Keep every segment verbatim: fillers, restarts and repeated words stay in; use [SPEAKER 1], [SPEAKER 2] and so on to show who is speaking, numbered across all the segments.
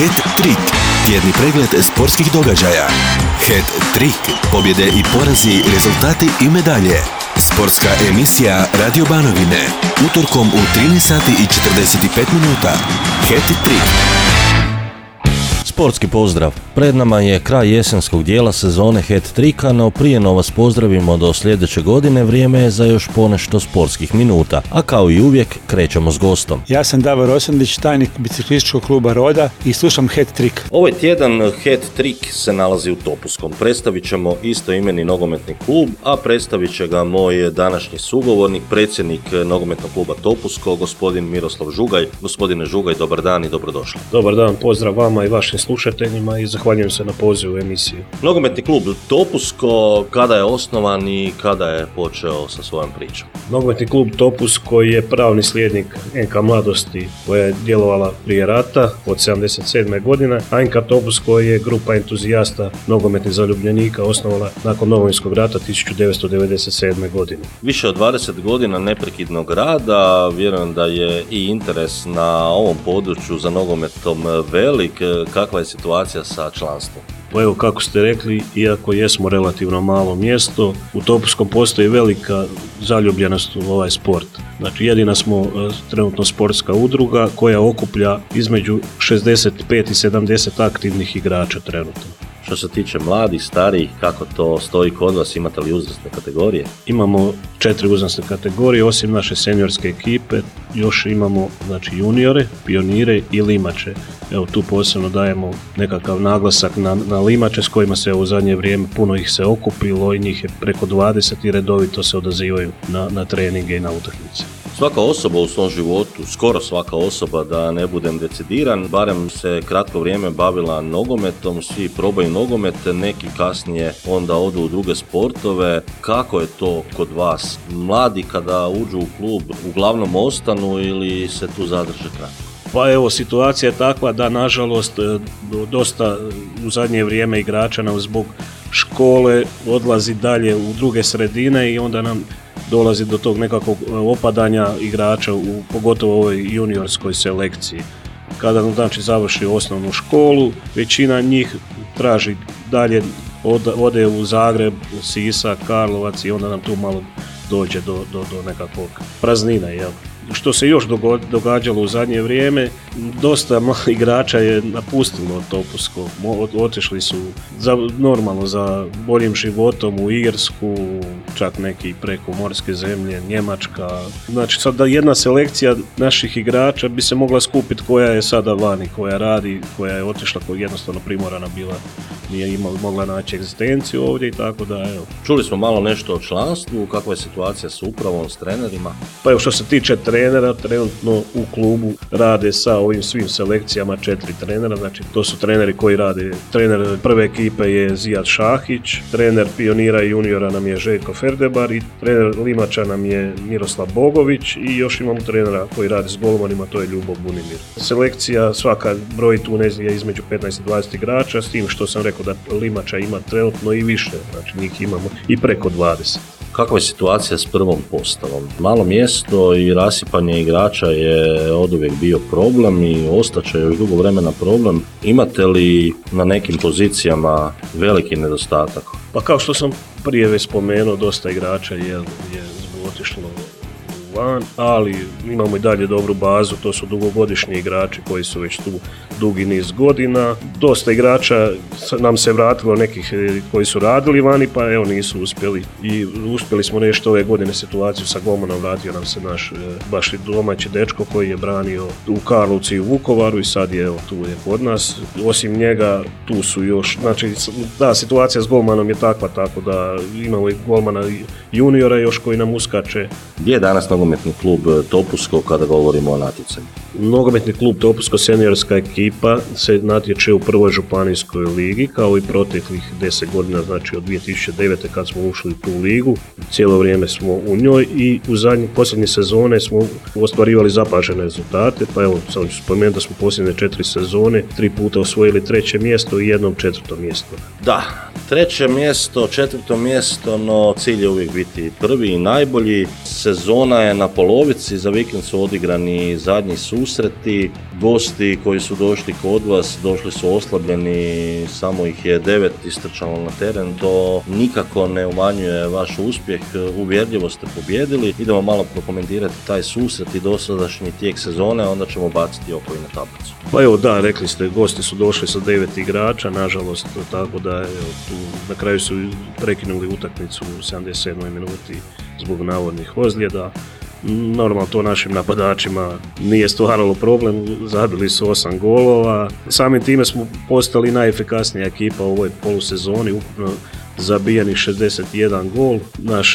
[SPEAKER 1] Het-trik, tjedni pregled sportskih događaja. Het-trik, pobjede i porazi, rezultati i medalje. Sportska emisija Radio Banovine, utorkom u trinaest sati i četrdeset pet minuta. Het-trik.
[SPEAKER 2] Sportski pozdrav. Pred nama je kraj jesenskog dijela sezone Het-trika, no prije no vas pozdravimo do sljedeće godine, vrijeme je za još ponešto sportskih minuta, a kao i uvijek krećemo s gostom.
[SPEAKER 3] Ja sam Davor Osandić, tajnik biciklističkog kluba Roda i slušam Het-trik.
[SPEAKER 2] Ovaj tjedan Het-trik se nalazi u Topuskom. Predstavit ćemo istoimeni nogometni klub, a predstavit će ga moj današnji sugovornik, predsjednik nogometnog kluba Topusko, gospodin Miroslav Žugaj. Gospodine Žugaj, dobar dan i dobrodošli.
[SPEAKER 4] Dobar dan, pozdrav vama i vašim slušateljima i zahvaljujem se na pozivu u emisiju.
[SPEAKER 2] Nogometni klub Topusko, kada je osnovan i kada je počeo sa svojom pričom?
[SPEAKER 4] Nogometni klub Topusko je pravni slijednik N K Mladosti koja je djelovala prije rata od sedamdeset sedme godine, a N K Topusko je grupa entuzijasta nogometnih zaljubljenika osnovala nakon Domovinskog rata tisuću devetsto devedeset sedme godine.
[SPEAKER 2] Više od dvadeset godina neprekidnog rada, vjerujem da je i interes na ovom području za nogometom velik. Kakva je situacija sa članstvom?
[SPEAKER 4] Pa evo, kako ste rekli, iako jesmo relativno malo mjesto, u Topuskom postoji velika zaljubljenost u ovaj sport. Znači, jedina smo e, trenutno sportska udruga koja okuplja između šezdeset pet i sedamdeset aktivnih igrača trenutno.
[SPEAKER 2] Što se tiče mladih, starijih, kako to stoji kod vas, imate li uzrasne kategorije?
[SPEAKER 4] Imamo četiri uzrasne kategorije, osim naše seniorske ekipe, još imamo znači juniore, pionire i limače. Evo tu posebno dajemo nekakav naglasak na, na limače s kojima se u zadnje vrijeme puno ih se okupilo i njih je preko dvadeset i redovito se odazivaju na, na treninge i na utakmice.
[SPEAKER 2] Svaka osoba u svom životu, skoro svaka osoba, da ne budem decidiran, barem se kratko vrijeme bavila nogometom, svi probaju nogomet, neki kasnije onda odu u druge sportove. Kako je to kod vas? Mladi kada uđu u klub uglavnom ostanu ili se tu zadrže kratko?
[SPEAKER 4] Pa evo, situacija je takva da nažalost dosta u zadnje vrijeme igrača nam zbog škole odlazi dalje u druge sredine i onda nam dolazi do tog nekakvog opadanja igrača, u, pogotovo u ovoj juniorskoj selekciji. Kada znači završi osnovnu školu, većina njih traži dalje, od, ode u Zagreb, Sisak, Karlovac i onda nam tu malo dođe do, do, do nekakvog praznina, jel? Što se još događalo u zadnje vrijeme, dosta igrača je napustilo Topusko, otišli su za, normalno za boljim životom u Irsku, čak neki preko morske zemlje, Njemačka. Znači sad da jedna selekcija naših igrača bi se mogla skupiti koja je sada vani, koja radi, koja je otišla, koja je jednostavno primorana bila, nije imala, mogla naći egzistenciju ovdje i tako da, evo.
[SPEAKER 2] Čuli smo malo nešto o članstvu, kakva je situacija s upravom, s trenerima?
[SPEAKER 4] Pa evo, što se tiče trenera, trenutno u klubu rade sa ovim svim selekcijama četiri trenera, znači to su treneri koji rade, trener prve ekipe je Zijad Šahić, trener pionira i juniora nam je Željko Ferdebar i trener limača nam je Miroslav Bogović i još imamo trenera koji radi s golmanima, to je Ljubo Bunimir. Selekcija svaka broji tu nezije između petnaest i dvadeset igrača, s tim što sam rekao da limača ima trenutno i više, znači njih imamo i preko dvadeset.
[SPEAKER 2] Kakva je situacija s prvom postavom? Malo mjesto i rasipanje igrača je oduvijek bio problem i ostaće još dugo vremena problem. Imate li na nekim pozicijama veliki nedostatak?
[SPEAKER 4] Pa kao što sam prije već spomenuo, dosta igrača je, je otišlo van, ali imamo i dalje dobru bazu, to su dugogodišnji igrači koji su već tu dugi niz godina. Dosta igrača nam se vratilo, nekih koji su radili vani, pa evo nisu uspjeli. I uspjeli smo nešto ove godine situaciju sa golmanom, vratio nam se naš baš domaći dečko koji je branio u Karlovcu i u Vukovaru i sad je evo tu je kod nas. Osim njega tu su još, znači da, situacija s golmanom je takva, tako da imamo i golmana juniora još koji nam uskače.
[SPEAKER 2] Gdje je danas nogometni klub Topusko kada govorimo o natjecanju?
[SPEAKER 4] Nogometni klub Topusko seniorska ekipa se natječe u prvoj županijskoj ligi kao i proteklih deset godina, znači od dvije tisuće devete kad smo ušli u tu ligu. Cijelo vrijeme smo u njoj i u zadnje posljednje sezone smo ostvarivali zapažene rezultate, pa evo sam ću spomenuti da smo posljednje četiri sezone tri puta osvojili treće mjesto i jednom četvrto mjesto.
[SPEAKER 2] Da, treće mjesto, četvrto mjesto, no cilj je uvijek biti prvi i najbolji. Sezona je na polovici, za vikend su odigrani zadnji susreti. susreti, gosti koji su došli kod vas, došli su oslabljeni, samo ih je devet istrčalo na teren, to nikako ne umanjuje vaš uspjeh, uvjerljivo ste pobjedili. Idemo malo prokomentirati taj susret i dosadašnji tijek sezone, onda ćemo baciti oko i na tablicu.
[SPEAKER 4] Pa evo da, rekli ste, gosti su došli sa devet igrača, nažalost, tako da evo, tu na kraju su prekinuli utakmicu u sedamdeset sedmoj minuti zbog navodnih ozljeda. Normalno to našim napadačima nije stvaralo problem, zabili su osam golova. Samim time smo postali najefikasnija ekipa u ovoj polusezoni, ukupno zabijeni šezdeset jedan gol. Naš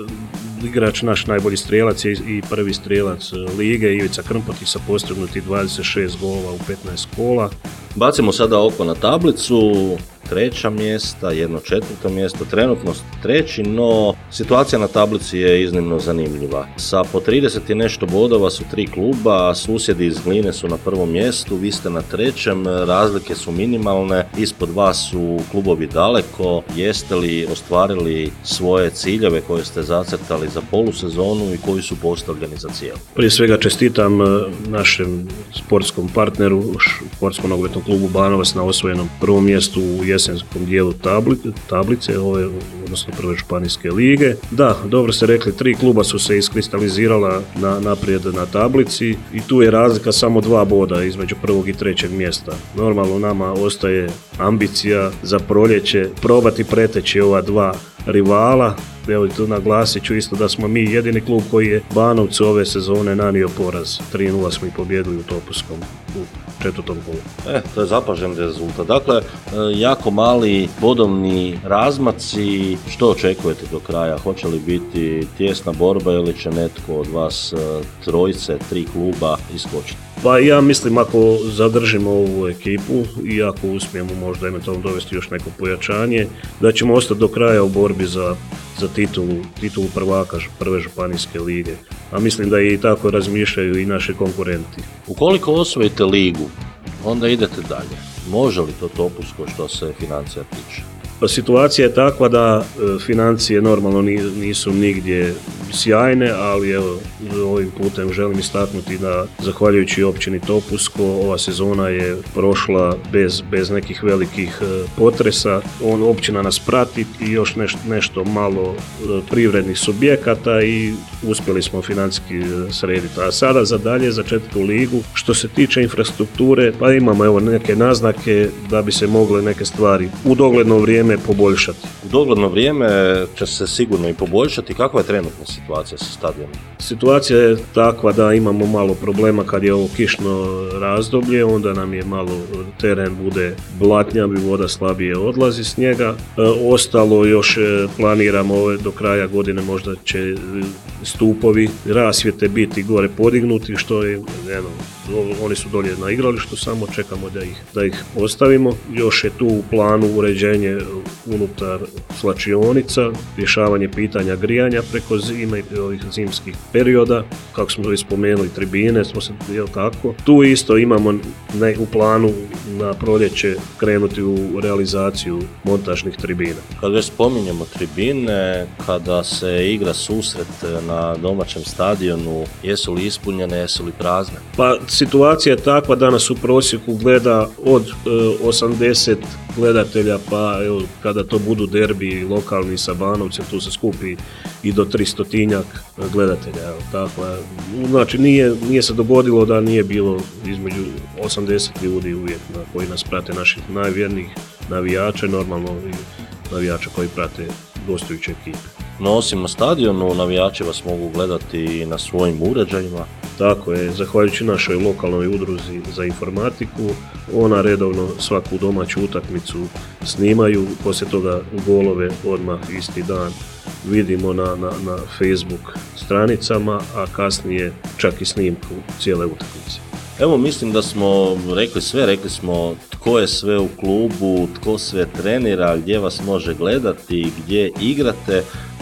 [SPEAKER 4] igrač, naš najbolji strijelac je i prvi strijelac lige, Ivica Krmpoti sa postignutih dvadeset šest golova u petnaest kola.
[SPEAKER 2] Bacimo sada oko na tablicu, treća mjesta, jedno četvrto mjesto, trenutno treći, no situacija na tablici je iznimno zanimljiva. Sa po trideset i nešto bodova su tri kluba, a susjedi iz Gline su na prvom mjestu, vi ste na trećem, razlike su minimalne, ispod vas su klubovi daleko. Jeste li ostvarili svoje ciljeve koje ste zacrtali za polusezonu i koji su postavljeni za cijelu?
[SPEAKER 4] Prije svega čestitam našem sportskom partneru, sportskom nogometnom klubu Banovac na osvojenom prvom mjestu u jesenskom dijelu tabli, tablice, ove, odnosno prve županijske lige. Da, dobro ste rekli, tri kluba su se iskristalizirala na, naprijed na tablici i tu je razlika samo dva boda između prvog i trećeg mjesta. Normalno nama ostaje ambicija za proljeće probati preteći ova dva rivala. Evo tu naglasit ću isto da smo mi jedini klub koji je Banovcu ove sezone nanio poraz. tri nula smo i pobjedili u Topuskom u četvrtom kolu.
[SPEAKER 2] E, to je zapažen rezultat. Dakle, jako mali bodovni razmaci. Što očekujete do kraja? Hoće li biti tijesna borba ili će netko od vas trojice, tri kluba iskočiti?
[SPEAKER 4] Pa ja mislim ako zadržimo ovu ekipu i ako uspijemo možda eventualno dovesti još neko pojačanje, da ćemo ostati do kraja u borbi za, za titulu, titulu prvaka prve županijske lige. A mislim da i tako razmišljaju i naši konkurenti.
[SPEAKER 2] Ukoliko osvojite ligu, onda idete dalje. Može li to Topusko što se financija tiče?
[SPEAKER 4] Pa situacija je takva da e, financije normalno nisu nigdje sjajne, ali evo, ovim putem želim istaknuti da zahvaljujući općini Topusko ova sezona je prošla bez, bez nekih velikih e, potresa. On, općina nas prati i još neš, nešto malo e, privrednih subjekata i uspjeli smo financijski e, srediti. A sada za dalje, za četvrtu ligu, što se tiče infrastrukture, pa imamo evo neke naznake da bi se mogle neke stvari u dogledno vrijeme poboljšati.
[SPEAKER 2] U dogledno vrijeme će se sigurno i poboljšati. Kakva je trenutna situacija sa stadionom?
[SPEAKER 4] Situacija je takva da imamo malo problema kad je ovo kišno razdoblje, onda nam je malo teren bude blatnjav i voda slabije odlazi s njega. E, ostalo još planiramo ove, do kraja godine možda će stupovi rasvjete biti gore podignuti, što je eno, oni su dolje na igralištu, samo čekamo da ih, da ih postavimo. Još je tu u planu uređenje unutar slačionica, rješavanje pitanja grijanja preko zime i ovih zimskih perioda, kako smo već spomenuli, tribine, smo se, jel tako. Tu isto imamo ne, u planu na proljeće krenuti u realizaciju montažnih tribina.
[SPEAKER 2] Kad već spominjemo tribine, kada se igra susret na domaćem stadionu, jesu li ispunjene, jesu li prazne?
[SPEAKER 4] Pa situacija je takva da nas u prosjeku gleda od e, osamdeset gledatelja, pa evo, kada to budu derbi lokalni sa Banovcem, tu se skupi i do tristotinjak gledatelja. Evo, tako, znači nije, nije se dogodilo da nije bilo između osamdeset ljudi uvijek na koji nas prate, naših najvjernijih navijača, normalno i navijača koji prate gostujuće ekipe.
[SPEAKER 2] No osim na stadionu, navijači vas mogu gledati i na svojim uređajima.
[SPEAKER 4] Tako je, zahvaljujući našoj lokalnoj udruzi za informatiku, ona redovno svaku domaću utakmicu snimaju, poslije toga golove odmah isti dan vidimo na, na, na Facebook stranicama, a kasnije čak i snimku cijele utakmice.
[SPEAKER 2] Evo, mislim da smo rekli sve, rekli smo tko je sve u klubu, tko sve trenira, gdje vas može gledati, gdje igrate,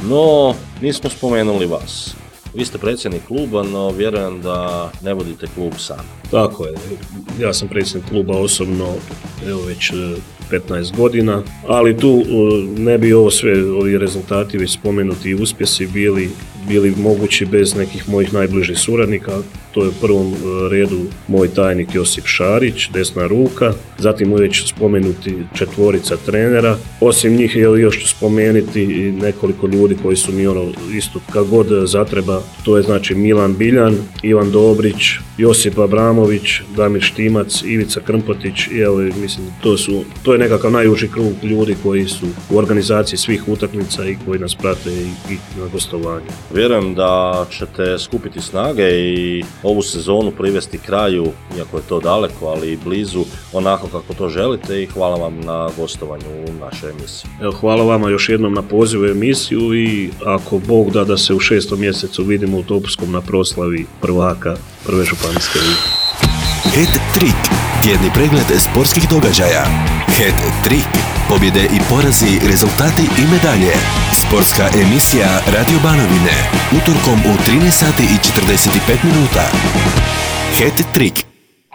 [SPEAKER 2] no nismo spomenuli vas. Vi ste predsjednik kluba, no vjerujem da ne vodite klub sam.
[SPEAKER 4] Tako je, ja sam predsjednik kluba osobno evo već petnaest godina, ali tu ne bi ovo sve, ovi rezultati već spomenuti i uspjesi bili, bili mogući bez nekih mojih najbližih suradnika. to je u prvom redu moj tajnik Josip Šarić, desna ruka, zatim već spomenuti četvorica trenera. Osim njih je još ću spomenuti i nekoliko ljudi koji su mi ono isto kad god zatreba, to je znači Milan Biljan, Ivan Dobrić, Josip Abramović, Damir Štimac, Ivica Krmpotić i evo mislim to su to je nekakav najuži krug ljudi koji su u organizaciji svih utakmica i koji nas prate i, i na gostovanju.
[SPEAKER 2] Vjerujem da ćete skupiti snage i ovu sezonu privesti kraju, iako je to daleko, ali i blizu, onako kako to želite i hvala vam na gostovanju u našoj emisiji.
[SPEAKER 4] Evo, hvala vama još jednom na pozivu emisiju i ako Bog da da se u šestom mjesecu vidimo u Topuskom na proslavi prvaka prve županijske lige.
[SPEAKER 1] Het Trik, tjedni pregled sportskih događaja. Het Trik, pobjede i porazi, rezultati i medalje. Sportska emisija Radio Banovine, utorkom u trinaest sati i četrdeset pet minuta. Het Trik.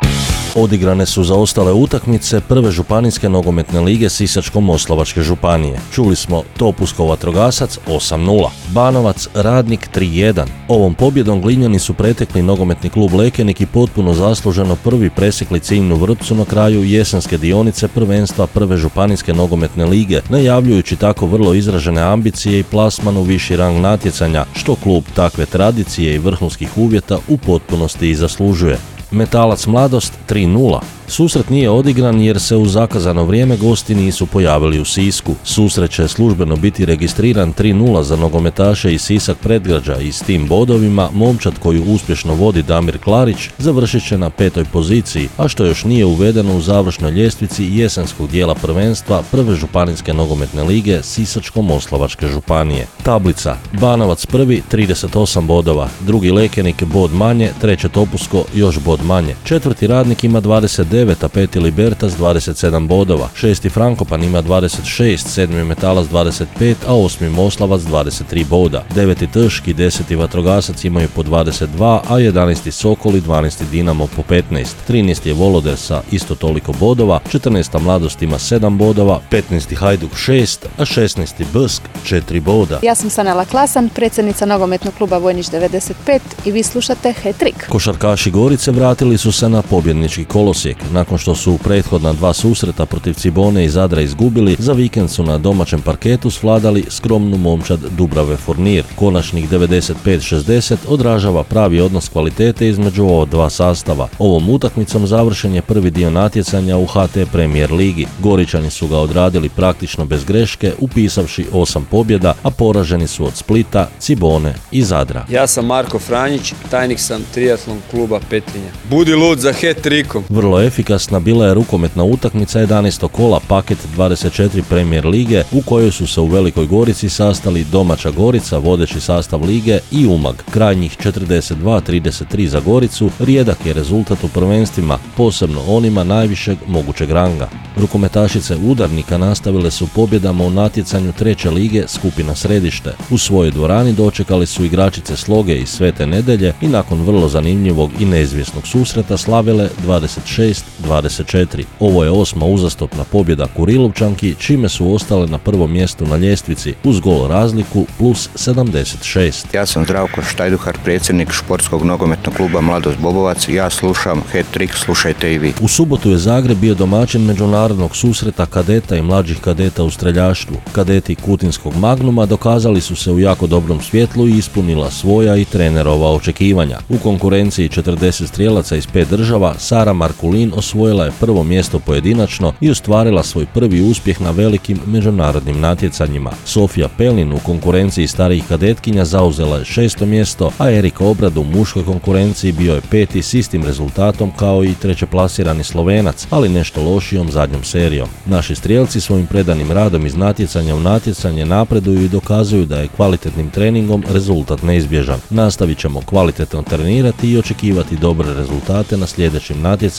[SPEAKER 5] Odigrane su zaostale utakmice prve županijske nogometne lige Sisačko-moslavačke županije. Čuli smo Topuskov vatrogasac osam nula, Banovac Radnik tri jedan. Ovom pobjedom Glinjani su pretekli nogometni klub Lekenik i potpuno zasluženo prvi presjekli ciljnu vrpcu na kraju jesenske dionice prvenstva prve županijske nogometne lige, najavljujući tako vrlo izražene ambicije i plasman u viši rang natjecanja, što klub takve tradicije i vrhunskih uvjeta u potpunosti i zaslužuje. Metalac Mladost tri nula. Susret nije odigran jer se u zakazano vrijeme gosti nisu pojavili u Sisku. Susret će službeno biti registriran tri nula za nogometaše iz Sisak predgrađa i s tim bodovima momčad koju uspješno vodi Damir Klarić završit će na petoj poziciji, a što još nije uvedeno u završnoj ljestvici jesenskog dijela prvenstva prve županijske nogometne lige Sisačko-moslavačke županije. Tablica: Banovac prvi trideset osam bodova, drugi Lekenik bod manje, treće Topusko još bod manje, četvrti Radnik ima dvadeset devet, a peti Libertas dvadeset sedam bodova, šesti Frankopan ima dvadeset šest, sedmi Metalac dvadeset pet, a osmi Moslavac dvadeset tri boda, deveti Tški, deseti Vatrogasac imaju po dvadeset dva, a jedanaesti Sokol i dvanaesti Dinamo po petnaest, trinaesti je Voloder sa isto toliko bodova, četrnaesta Mladost ima sedam bodova, petnaesti Hajduk šest, a šesnaesti Bsk četiri boda.
[SPEAKER 6] Ja sam Sanela Klasan, predsjednica nogometnog kluba Vojnić devedeset pet i vi slušate Het Trik.
[SPEAKER 5] Košarkaši Gorice vratili su se na pobjednički kolosijek. Nakon što su u prethodna dva susreta protiv Cibone i Zadra izgubili, za vikend su na domaćem parketu svladali skromnu momčad Dubrave Fornir. Konačnih devedeset pet šezdeset odražava pravi odnos kvalitete između ova dva sastava. Ovom utakmicom završen je prvi dio natjecanja u H T Premier ligi. Goričani su ga odradili praktično bez greške, upisavši osam pobjeda, a poraženi su od Splita, Cibone i Zadra.
[SPEAKER 7] Ja sam Marko Franjić, tajnik sam triatlon kluba Petrinja. Budi lud za Het Trikom.
[SPEAKER 5] Vrlo efikasna bila je rukometna utakmica jedanaestog kola paket dvadeset četiri Premier lige u kojoj su se u Velikoj Gorici sastali domaća Gorica, vodeći sastav lige, i Umag. Krajnjih četrdeset dva trideset tri za Goricu rijedak je rezultat u prvenstvima, posebno onima najvišeg mogućeg ranga. Rukometašice Udarnika nastavile su pobjedama u natjecanju treće lige skupina Središte. U svojoj dvorani dočekali su igračice Sloge i Svete Nedelje i nakon vrlo zanimljivog i neizvjesnog susreta slavile dvadeset šest dvadeset četiri. Ovo je osma uzastopna pobjeda Kurilovčanki, čime su ostale na prvom mjestu na ljestvici uz gol razliku plus sedamdeset šest.
[SPEAKER 8] Ja sam Zdravko Štajduhar, predsjednik športskog nogometnog kluba Mladost Bobovac. Ja slušam Het Trik, slušajte i vi.
[SPEAKER 5] U subotu je Zagreb bio domaćin međunarodnog susreta kadeta i mlađih kadeta u streljaštvu. Kadeti Kutinskog Magnuma dokazali su se u jako dobrom svjetlu i ispunila svoja i trenerova očekivanja. U konkurenciji četrdeset strijelaca iz pet država Sara Markulin osvojila je prvo mjesto pojedinačno i ostvarila svoj prvi uspjeh na velikim međunarodnim natjecanjima. Sofija Pelin u konkurenciji starijih kadetkinja zauzela je šesto mjesto, a Erika Obrad u muškoj konkurenciji bio je peti s istim rezultatom kao i trećeplasirani Slovenac, ali nešto lošijom zadnjom serijom. Naši strijelci svojim predanim radom iz natjecanja u natjecanje napreduju i dokazuju da je kvalitetnim treningom rezultat neizbježan. Nastavit ćemo kvalitetno trenirati i očekivati dobre rezultate na sljedećim natjecanjima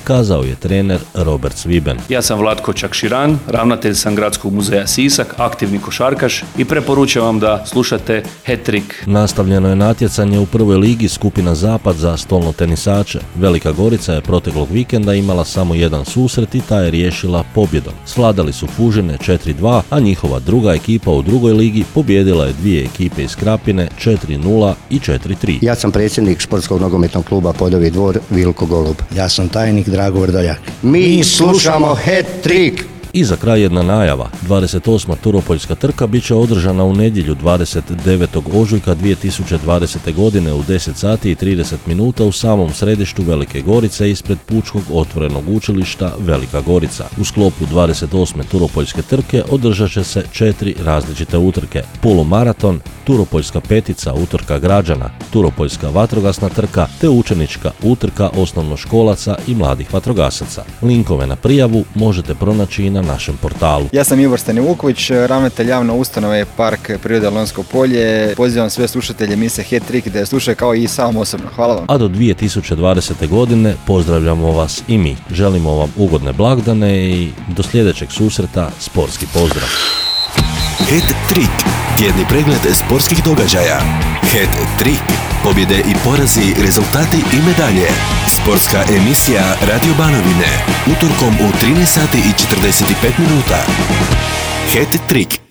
[SPEAKER 5] kazao je trener Robert Sviben.
[SPEAKER 9] Ja sam Vlatko Čakširan, ravnatelj sam Gradskog muzeja Sisak, aktivni košarkaš i preporučujem vam da slušate Hat-Trick.
[SPEAKER 5] Nastavljeno je natjecanje u prvoj ligi skupina Zapad za stolno tenisače. Velika Gorica je proteklog vikenda imala samo jedan susret i ta je riješila pobjedom. Svladali su Fužine četiri dva, a njihova druga ekipa u drugoj ligi pobijedila je dvije ekipe iz Krapine četiri nula i četiri tri.
[SPEAKER 10] Ja sam predsjednik Športskog nogometnog kluba Podovi dvor Vilko Golub.
[SPEAKER 11] Ja sam tajnik Drago Vrdoljak.
[SPEAKER 10] Mi slušamo Hat-Trick!
[SPEAKER 5] I za kraj jedna najava. dvadeset osma Turopoljska trka bit će održana u nedjelju dvadeset devetog ožujka dvije tisuće dvadesete. godine u deset sati i trideset minuta u samom središtu Velike Gorice ispred Pučkog otvorenog učilišta Velika Gorica. U sklopu dvadeset osme Turopoljske trke održat će se četiri različite utrke. Polumaraton, Turopoljska petica, utrka građana, Turopoljska vatrogasna trka te učenička utrka osnovnoškolaca i mladih vatrogasaca. Linkove na prijavu možete pronaći i na našem portalu.
[SPEAKER 12] Ja sam Ivor Stanivuković, ravnatelj javne ustanove Park prirode Lonjsko polje. Pozivam sve slušatelje emisije Hat-Trick da je slušaju kao i sam osobno. Hvala vam.
[SPEAKER 5] A do dvije tisuće dvadesete. godine pozdravljamo vas i mi. Želimo vam ugodne blagdane i do sljedećeg susreta sportski pozdrav.
[SPEAKER 1] Hat-Trick, tjedni pregled sportskih događaja. Hat-Trick, pobjede i porazi, rezultati i medalje. Sportska emisija Radio Banovine, utorkom u trinaest sati i četrdeset pet minuta. Hat-Trick.